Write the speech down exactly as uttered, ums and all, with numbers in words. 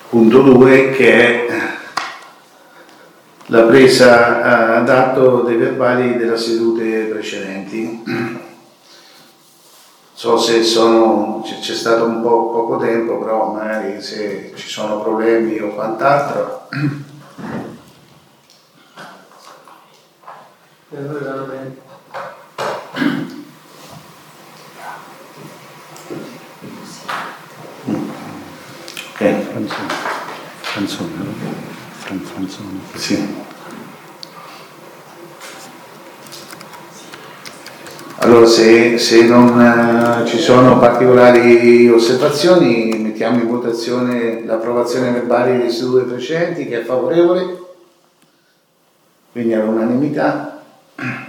Punto due, che è la presa d'atto dei verbali delle sedute precedenti. So se sono, c'è stato un po' poco tempo, però magari se ci sono problemi o quant'altro. Ok, Franzone, Franzone, sì. Allora, se, se non eh, ci sono particolari osservazioni, mettiamo in votazione l'approvazione verbale delle sedute precedenti, che è favorevole, quindi all'unanimità.